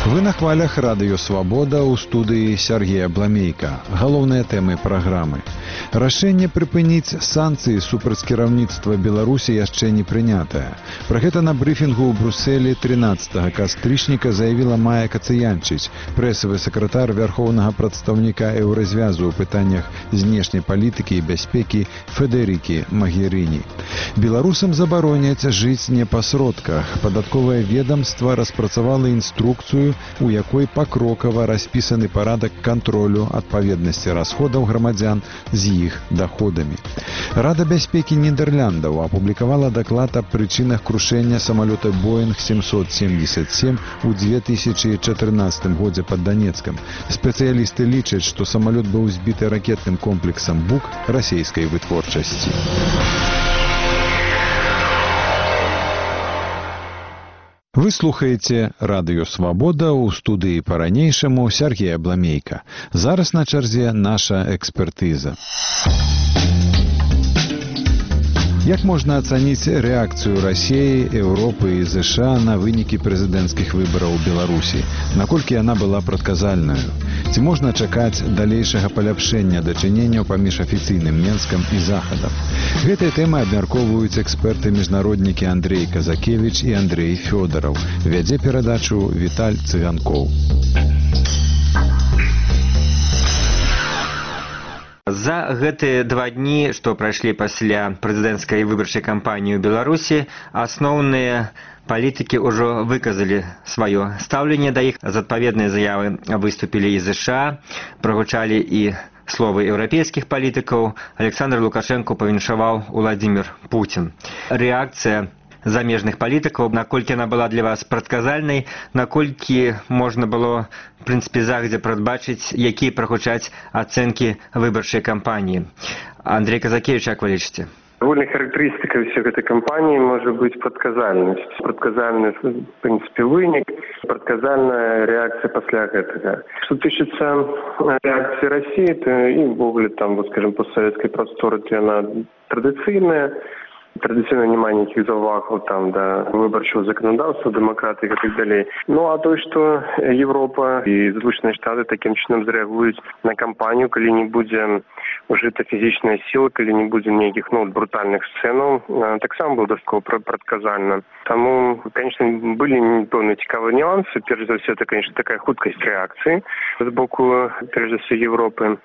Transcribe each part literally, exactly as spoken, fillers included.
Вы на хвалях радыё «Свабода» ў студыі Сергея Бламейка. Галоўныя тэмы праграмы. Рашэнне прыпыніць санкцыі супраць кіраўніцтва Беларусі яшчэ не прынятае. Пра гэта на брыфінгу ў Брусэлі трынаццатага кастрычніка заявіла Майя Кацыянчыць, прэсавы сакратар вярхоўнага прадстаўніка Еўразвязу ў пытаннях знешняй палітыкі і бяспекі Федэрікі Магерыні. Беларусам забароняць жыць не па сродках. Падатковае ведамства распрацавала інструкцыю, у якой пакрокава распісаны парадак кантролю адпаведнасці расходаў грамадзян з іх даходамі. Рада бяспекі Нідэрляндаў апублікавала даклад аб прычынах крушэння самалёта Боинг семьсот семьдесят семь у две тысячи чатырнаццатым годзе пад Данецкам. Спецыялісты лічаць, што самалёт быў збіты ракетным комплексам «Бук» расійскай вытворчасці. Вы слухаеце радыё «Свабода» ў студыі па-ранейшаму Сергея Бламейка. Зараз на чарзе наша экспертыза. Як можна ацаніць рэакцыю Расіі, Еўропы і ЗША на вынікі прэзідэнцкіх выбараў у Беларусі? Наколькі яна была прадказальнаю? Ці можна чакаць далейшага паляпшэння дачыненняў паміж афіцыйным Менскам і Захадам? Гэтыя тэмы абмяркоўваюць эксперты-міжнароднікі Андрей Казакевіч і Андрей Фёдараў. Вядзе перадачу Віталь Цыганкоў. За гэтыя два дні, што прайшлі пасля прэзідэнцкай выбарчай кампаніі ў Беларусі, асноўныя палітыкі ўжо выказалі сваё стаўленне да іх. З адпаведнай заявы выступілі і ЗША, прагучалі і словы еўрапейскіх палітыкаў. Александр Лукашенко павіншаваў Уладзімір Пуцін. Рэакцыя замежных палітыкаў, наколькі яна была для вас прадказальнай, наколькі можна было, в прынцыпе, загадзя прадбачыць, якія прагучаць ацэнкі выбарчай кампаніі. Андрей Казакевич, як вы лічыце? Довольно характеристикой всей этой кампании может быть предсказальность. Предсказальный, в принципе, вынік, предсказальная реакция после этого. Что тычется реакции России, то и в ogóle там, вот, скажем, постсоветской просторы, то она традиционная. Традиционно нема никаких завахов там, да, выборчего законодательства, демократы и так далее. Ну, а то, что Европа и Соединенные Штаты таким чином зреагуют на кампанию, коли не будем ужита физичная сила, коли не будем никаких, ну, брутальных сцен, так само было достаточно предсказально. Тому, конечно, были певные цікавые нюансы. Прежде за все, это, конечно, такая хуткость реакции с боку, прежде всего, Европы.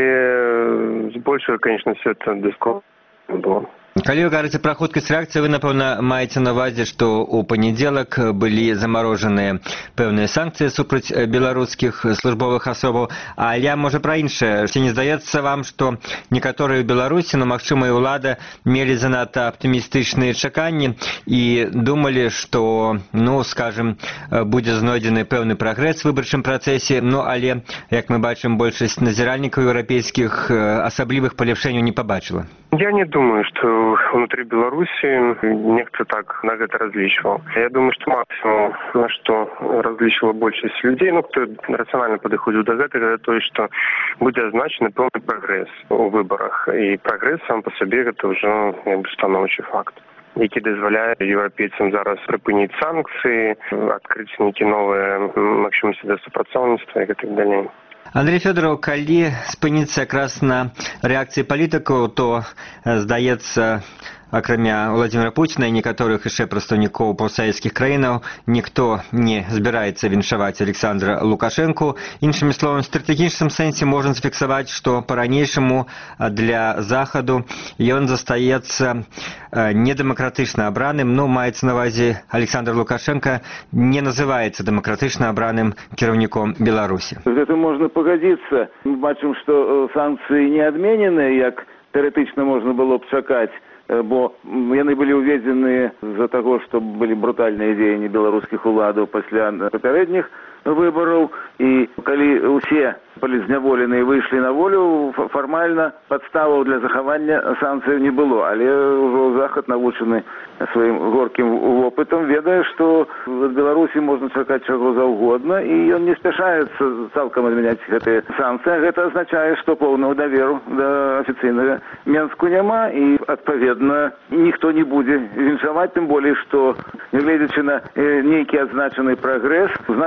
Але с большего, конечно, все это достаточно было. Калі вы говорите про хуткасць рэакцыі, вы, напэўна, маеце на ўвазе, што ў панядзелак былі замарожаныя пэўныя санкцыі супраць беларускіх службовых асобаў. Але, можа, пра іншае. Ці не здаецца вам, што некаторыя ў Беларусі, ну, магчыма, і ўлада мелі занадта аптымістычныя чаканні і думалі, што, ну, скажем, будзе знойдзены пэўны прагрэс у выбарчым працэсе, ну, але, як мы бачым, большасць назіральнікаў еўрапейскіх асаблівых паляпшэнняў не пабачыла? Я не думаю, что внутри Беларуси некто так на это различивал. Я думаю, что максимум, на что различила большинство людей, ну, кто рационально подходит до этого, это то, что будет означен полный прогресс у выборах. И прогресс сам по себе это уже становчий факт, який дозволяє європейцям зараз припинити санкції, відкрити які нові максимумці до співпрацівництва і так далі. Андрей Фёдоров, калі спыніцца якраз на рэакцыі палітыкаў, то, здаецца, акрамя Владимира Путина и некаторых яшчэ прадстаўнікоў постсавецкіх краінаў, ніхто не збіраецца віншаваць Александра Лукашенко. Іншымі словамі, в стратэгічным сэнсе можна зафіксаваць, што па-ранейшаму для Захаду ён застаецца недэмакратычна абраным, ну, маецца на ўвазе Александр Лукашенко не называецца дэмакратычна абраным кіраўніком Беларусі. З гэтым можна пагадзіцца. Мы бачым, што санкцыі не адменены, як тэарэтычна можна было б чакаць, бо яны былі ўведзены з-за таго, што былі брутальныя дзеянні беларускіх уладаў пасля папярэдніх выбараў, і калі ўсе палізняволеныя выйшлі на волю, фармальна падставаў для захавання санкцыяў не было, але ўжо Захад, навучаны сваім горкім вопытам, ведае, што ад Беларусі можна чакаць чаго заўгодна, і ён не спяшаецца цалкам адмяняць гэтыя санкцыі. Гэта азначае, што поўнага даверу да афіцыйнага Менску няма, і, адпаведна, ніхто не будзе віншаваць, тым болей, што, нягледзячы на нейкі адзначаны прагрэс, значная колькасць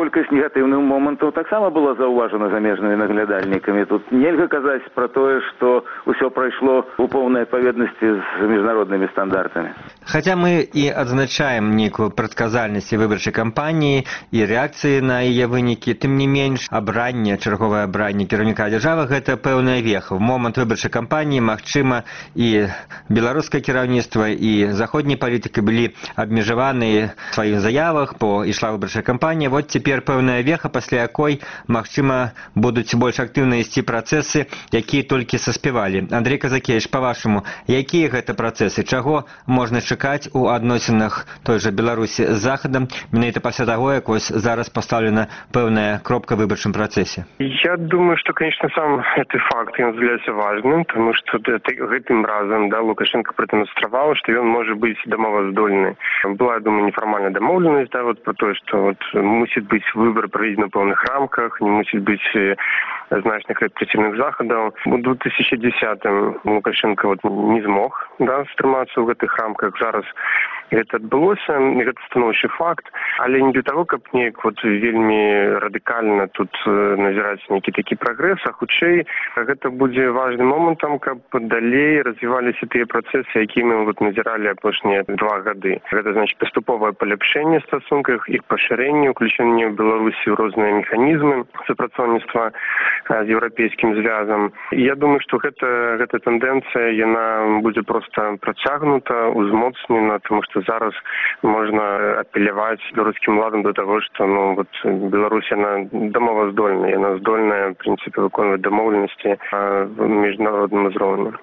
колькасць негатыўных момантаў таксама была заўважана замежнымі наглядальнікамі. Тут нельга казаць пра тое, што ўсё прайшло у поўнай адпаведнасці з міжнароднымі стандартамі. Хаця мы і адзначаем нейкую прадказальнасць выбарчай кампаніі і рэакцыі на яе вынікі, тым не менш абранне, чарговае абранне кіраўніка дзяржавы гэта пэўная веха. В момант выбарчай кампаніі, магчыма, і беларускае кіраўніцтва, і заходнія палітыкі былі абмежаваныя в сваіх заявах, бо ішла выбарчая кампанія. Вот цяпер пэўная веха, пасля якой, магчыма, будуць больш актыўна ісці працэсы, якія толькі саспявалі. Андрей Казакевич, па-вашаму, якія гэта працэсы? Чаго можна чакаць у адносінах той жа Беларусі з Захадам, менавіта пасля таго, як вось зараз пастаўлена пэўная кропка в выбарчым працэсе? Я думаю, что, конечно, сам этот факт он является важным, потому что этим разом, да, Лукашенко продемонстрировал, что он может быть домовоздольный. Была, я думаю, неформальная домовленность, да, вот про то, что вот мусит быть выбор проведен в полных рамках, не мусит быть значных репрессивных заходов. В две тысячи десятом Лукашенко вот не смог, да, стрыматься в этих рамках. Зараз это адбылося, это становіцца факт, але не для того, каб неяк вот вельмі радыкальна тут назіраць нейкі такі прагрэс, а хутчэй гэта будзе важным момантам, каб далей развіваліся тыя працэсы, якія мы вот назіралі апошнія два гады. Гэта значыць паступовае паляпшэнне в стасунках, іх пашырэнне, уключэнне ў Беларусі ў розныя механізмы супрацоўніцтва з еўрапейскім звязам. Я думаю, што гэта гэта тэндэнцыя, яна будзе проста працягнута, узмоцнена, тому што зараз можна апеляваць беларускім уладам до того, што ну вот Беларусь яна домоваздольная, яна здольная в прынцыпе выконваць дамоўленасці на міжнародным узроўні.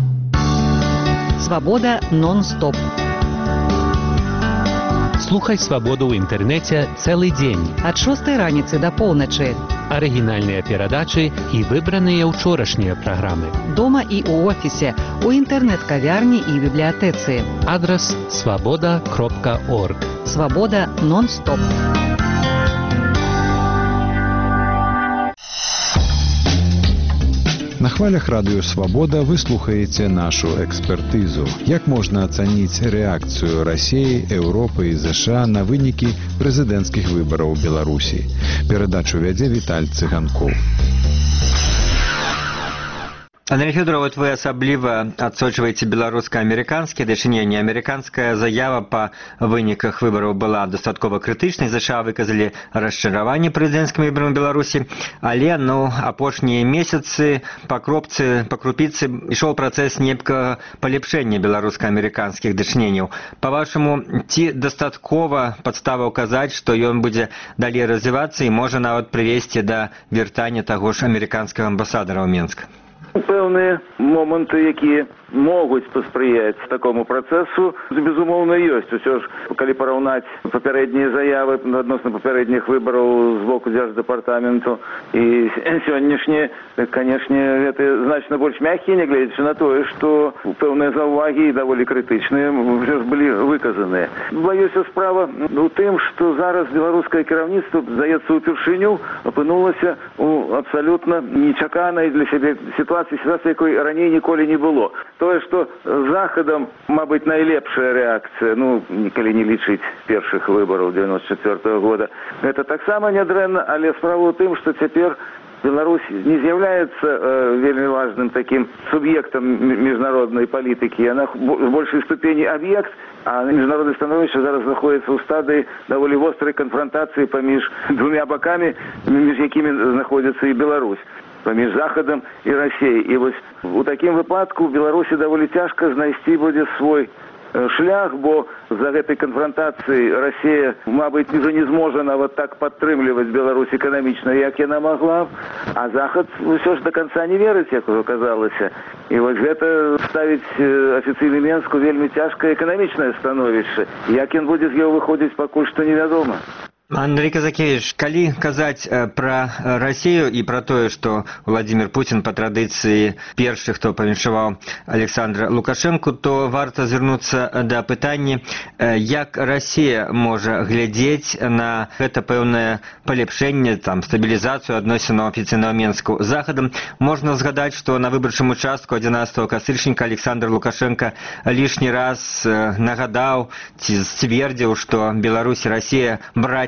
Свабода нон-стоп. Слухай свабоду ў інтэрнэце цэлы дзень. Ад шостай раніцы да поўначы. Арыгінальныя перадачы і выбраныя ўчорашнія праграмы. Дома і ў офісе, у інтэрнэт-кавярні і бібліятэцы. Адрас свабода кропка орг. Свабода нон-стоп. На хвалях радыё «Свабода» вы слухаеце нашу экспертызу. Як можна ацаніць рэакцыю Расіі, Еўропы і ЗША на вынікі прэзідэнцкіх выбараў у Беларусі? Перадачу вядзе Віталь Цыганкоў. Андрей Федорович, вот вы асабліва адсочваеце беларуска-амерыканскія дачыненні. Амерыканская заява па выніках выбараў была дастаткова крытычнай. ЗША выказалі расчараванне прэзідэнцкім выбарам Беларусі, але ну апошнія месяцы па кропцы, па крупіцы ішоў працэс нейкага палепшэння беларуска-амерыканскіх дачыненняў. Па-вашаму, ці дастаткова падставаў казаць, што ён будзе далей развівацца і можа нават прывесці да вяртання таго ж амерыканскага амбасадара ў Менск? Пэўныя моманты, якія могуць паспрыяць такому працэсу, безумоўна, ёсць. Усё ж, калі параўнаць папярэднія заявы адносна папярэдніх выбараў з боку дзярждэпартаменту і сённяшнія, канешне, гэта значна больш мяккія, нягледзячы на тое, што пэўныя заўвагі і даволі крытычныя ўсё ж былі выказаныя. Баюся, справа у тым, што зараз беларускае кіраўніцтва, здаецца, упершыню апынулася ў абсалютна нечаканай для сябе сітуацыі, сітуацыі, якой раней ніколі не было. Тое, што з Захадам, мабыць, найлепшая рэакцыя, ну, калі не лічыць першых выбараў дзевяносто чвёртага года, гэта таксама нядрэнна, але справа ў тым, што цяпер Беларусь не з'яўляецца э, вельмі важным такім суб'ектам міжнароднай палітыкі. Яна в большай ступені аб'ект, а міжнароднае становішча зараз знаходіцца ў стадыі даволі вострай канфрантацыі паміж двумя бакамі, між якімі знаходзіцца і Беларусь, паміж Захадам і Расіяй. І вось у такім выпадку ў Беларусі даволі цяжка знайсці будзе свой шлях, бо за гэтай канфрантацыі Расія, мабыць, уже не зможа нават так падтрымліваць Беларусь эканамічна, як яна магла, а Захад ўсё ж да канца не верыць, як ужо казалася. І вось гэта ставіць афіцыйны Менску вельмі цяжкае эканамічнае становішча. Як ён будзе з яго выходзіць, пакуль што невядома. Андрей Казакевич, калі казаць пра Расію і пра тое, што Владзімір Пуцін па традыцыі першы, хто павіншаваў Александра Лукашэнку, то варта звярнуцца да пытання, як Расія можа глядзець на гэта пэўнае палепшэнне, там, стабілізацыю адносінаў афіцыйнага Менску з Захадам. Можна згадаць, што на выбарчым участку адзінаццатага кастрычніка Александр Лукашенко лішні раз нагадаў ці сцвердзіў, што Беларусь і Расія браць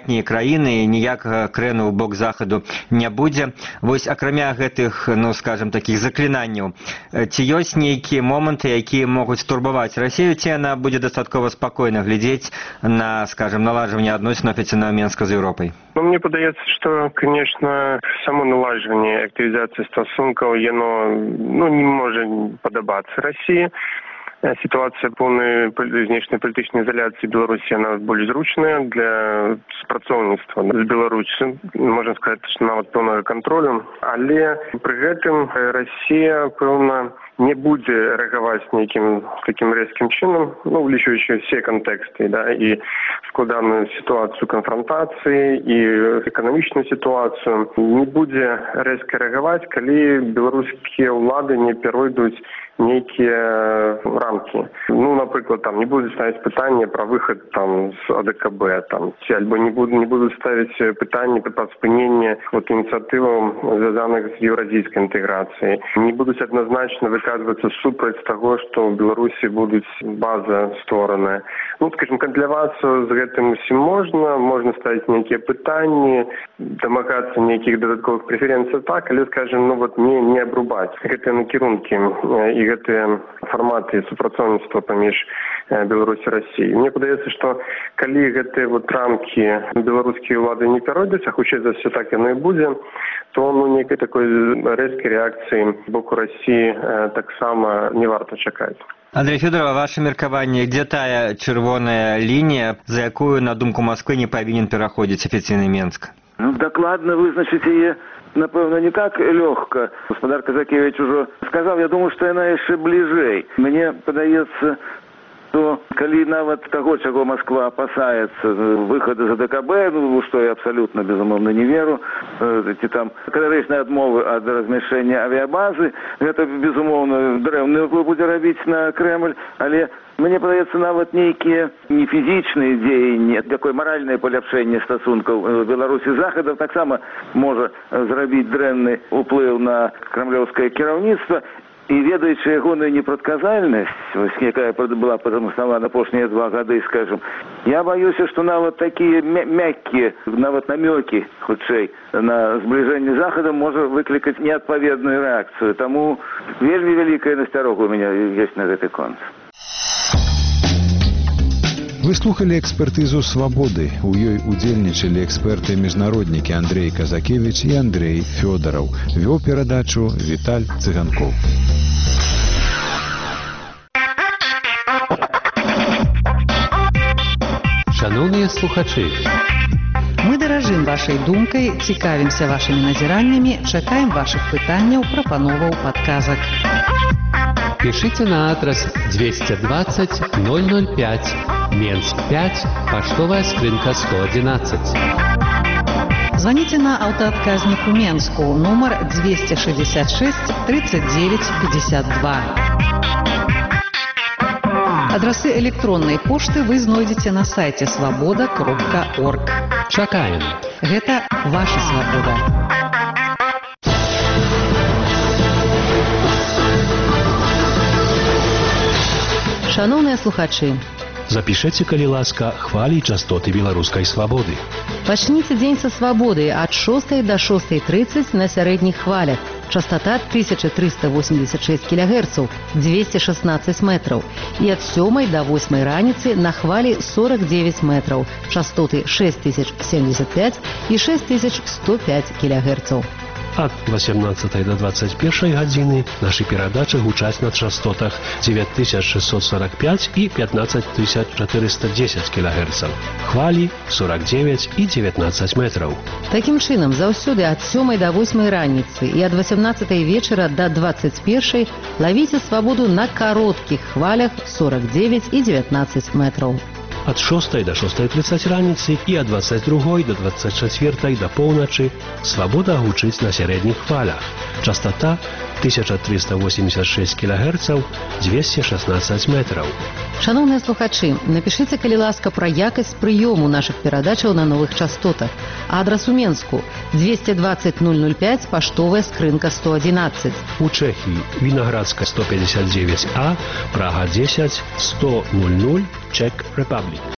астатнія краіны і ніякага крэну ў бок захаду не будзе. Вось акрамя гэтых, ну скажем, такіх заклінанняў, ці ёсць нейкія моманты, якія могуць турбаваць Расію, ці яна будзе дастаткова спакойна глядзець на, скажем, налаживание адносін официального Минска с Европой? Ну, мне подается, что, конечно, само налаживание активизации стосунков, оно, ну, не может подобаться России. Ситуация полной внешней политической изоляции Беларуси, она более зручная для спрацоўніцтва с Беларусью. Можно сказать, что нават полного контроля. Але при этом Россия, певно, не будет реагировать неким таким резким чином, ну, увеличивающим все контексты, да, и складанную ситуацию конфронтации, и экономичную ситуацию. Не будет резко реагировать, когда белорусские влады не перейдут некие рамки. Ну, например, там не будут ставить питание про выход там с АДКБ, там, альбо не будут, не будут ставить питание про спынение вот инициативам, связанных с евразийской интеграцией. Не будут однозначно выказываться супротив того, что в Беларуси будут база стороны. Ну, скажем, кондляваться с этим всем можно, можно ставить некие питания, домагаться неких додатковых преференций так, или, скажем, ну вот не, не обрубать. Это накерунки и гэтыя форматы супрацоўніцтва паміж Беларусі і Расіі. Мне падаецца, што калі гэтыя вот рамкі беларускія ўлады не перайдуць, а хутчэй за ўсё так яно і будзе, то ну нейкай такой рэзкай рэакцыі з боку Расіі э, таксама не варта чакаць. Андрей Федоров, ваше меркаванне, где тая чырвоная лінія, за якую, на думку Москвы, не павінен пераходзіць афіцыйны Мінск? Ну, дакладна вызначыць яе, напэўна, не так лёгка. Гаспадар Казакевич ужо сказаў, я думаю, што яна яшчэ бліжэй. Мне падаецца, што калі нават таго, чаго Москва апасаецца, выхады з АДКБ, ну, што я абсалютна, безумоўна, не веру, ці там катэгарычнай адмовы ад размяшчэння авіябазы, гэта, безумоўна, дрэнны ўплыў будзе рабіць на Крэмль, але мне падаецца, нават нейкія не фізічныя дзеянні, такое маральнае паляпшэнне стасункаў Беларусі з Захадам таксама можа зрабіць дрэнны ўплыў на крамлёўскае кіраўніцтва. І ведаючы ягоную непрадказальнасць, вось якая была прадэманстравана апошнія два гады, скажем, я баюся, што нават такія мяккія, нават намёкі, хутчэй, на збліжэнне з Захадам можа выклікаць неадпаведную рэакцыю. Таму вельмі вялікая насцярога у мяне ёсць на гэты конт. Вы слухали экспертызу «Свабоды». У ёй удзельнічалі эксперты-міжнароднікі Андрей Казакевич і Андрей Фёдоров. Вёў перадачу Віталь Цыганков. Шановныя слухачы, Мы даражым вашай думкай, цікавімся вашымі назіраннямі, чакаем вашых пытанняў, прапановаў, падказак. пишите на адрес двести двадцать ноль ноль пять, Менск пять, поштовая скрынка сто одиннадцать. Звоните на аўтаадказнік у Менску, нумар двести шестьдесят шесть тридцать девять пятьдесят два. Адрасы электроннай пошты вы знойдзеце на сайце свабода кропка орг. Чакаем. Гэта ваша свабода. Шановныя слухачы, запішыце, калі ласка, хвалі і частоты беларускай свабоды. Пачніце дзень са свабоды ад шостай да шостай трыццаць на сярэдніх хвалях. Частота тысяча триста восемьдесят шесть килогерцаў, двести шестнадцать метраў. І ад сёмай да восьмай раніцы на хвалі сорок девять метраў. Частоты шесть тысяч семьдесят пять і шесть тысяч сто пять килогерцаў. Ад восемнадцатай до двадцать першай гадзіны нашы перадачы гучаць на частотах девять тысяч шестьсот сорок пять і пятнадцать тысяч четыреста десять килогерцаў. Хвалі сорок девять і девятнадцать метраў. Такім чынам, заўсёды ад сёмай да восьмай раніцы і ад восемнадцатай вечара да двадцать першай лавіце свабоду на кароткіх хвалях сорок девять і девятнадцать метраў. Ад шостай до шостай тридцать раніцы і ад двадцать другой до двадцать чацвёртай да поўначы свабода гучыць на сярэдніх хвалях. Частота тысяча триста восемьдесят шесть килогерцаў, двести шестнадцать метраў. Шановныя слухачы, напішыце, калі ласка, пра якасць прыёму нашых перадачаў на новых частотах. Адрас у Менску двести двадцать ноль ноль пять, паштовая скрынка сто одиннадцать. У Чэхіі Вінаградская сто пятьдесят девять А, Прага десять, сто ноль ноль, Czech Republic.